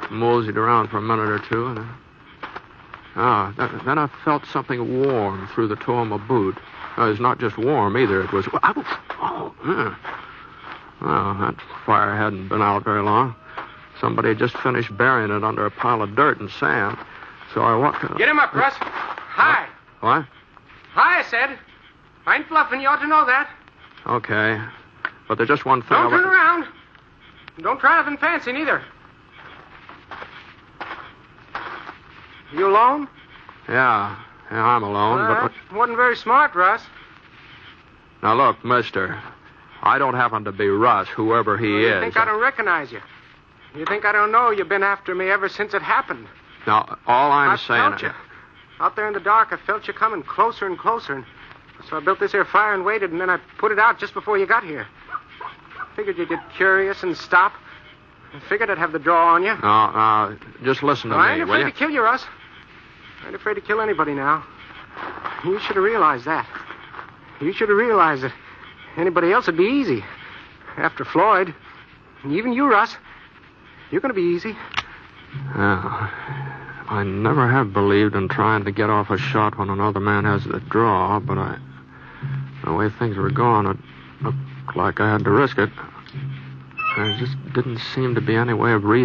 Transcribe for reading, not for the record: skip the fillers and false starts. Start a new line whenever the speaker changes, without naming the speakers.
moseyed around for a minute or two, and then I felt something warm through the toe of my boot. It was not just warm either. It was... Well, that fire hadn't been out very long. Somebody had just finished burying it under a pile of dirt and sand. So I walked...
Get him up, Russ. Hi.
What?
Hi, I said. I ain't bluffing. You ought to know that.
Okay. But there's just one thing...
Don't turn around. Don't try nothing fancy, neither. You alone?
Yeah, I'm alone.
That wasn't very smart, Russ.
Now, look, mister, I don't happen to be Russ, whoever he is.
You think I don't recognize you? You think I don't know you've been after me ever since it happened?
Now, all I'm saying...
I felt you. Out there in the dark, I felt you coming closer and closer. And so I built this here fire and waited, and then I put it out just before you got here. Figured you'd get curious and stop. I figured I'd have the draw on you.
No, just listen to me,
I ain't
will
afraid
you?
to kill you, Russ. I ain't afraid to kill anybody now. You should have realized that. You should have realized that anybody else would be easy. After Floyd, and even you, Russ, you're going to be easy.
Yeah. I never have believed in trying to get off a shot when another man has the draw, but the way things were going, it looked like I had to risk it. There just didn't seem to be any way of reasoning.